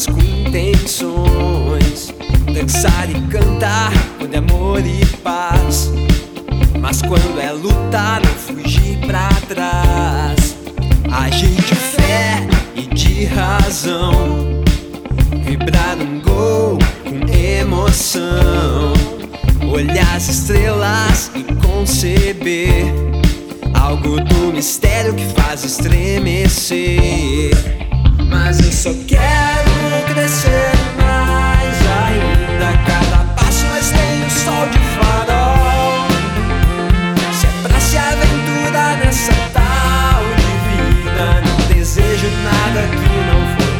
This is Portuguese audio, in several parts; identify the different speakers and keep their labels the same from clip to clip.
Speaker 1: mas com intenções. Dançar e cantar quando é amor e paz, mas quando é lutar, não fugir pra trás. Agir de fé e de razão, vibrar um gol com emoção, olhar as estrelas e conceber algo do mistério que faz estremecer. Mas eu só quero crescer mais ainda. Cada passo mais tem um sol de farol. Se é pra se aventurar nessa tal de vida, não desejo nada que não for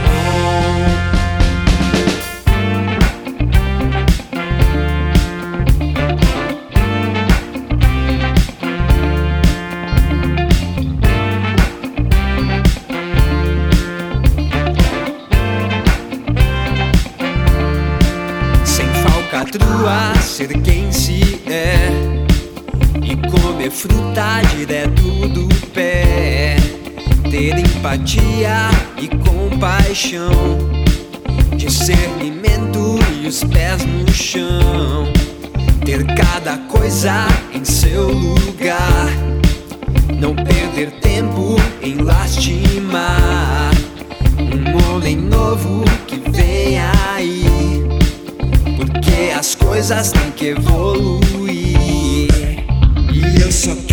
Speaker 1: falcatrua, ser quem se é e comer fruta direto do pé. Ter empatia e compaixão, discernimento e os pés no chão. Ter cada coisa em seu lugar, não perder tempo em lastimar. Um homem novo que vem aí, porque as coisas têm que evoluir. E eu só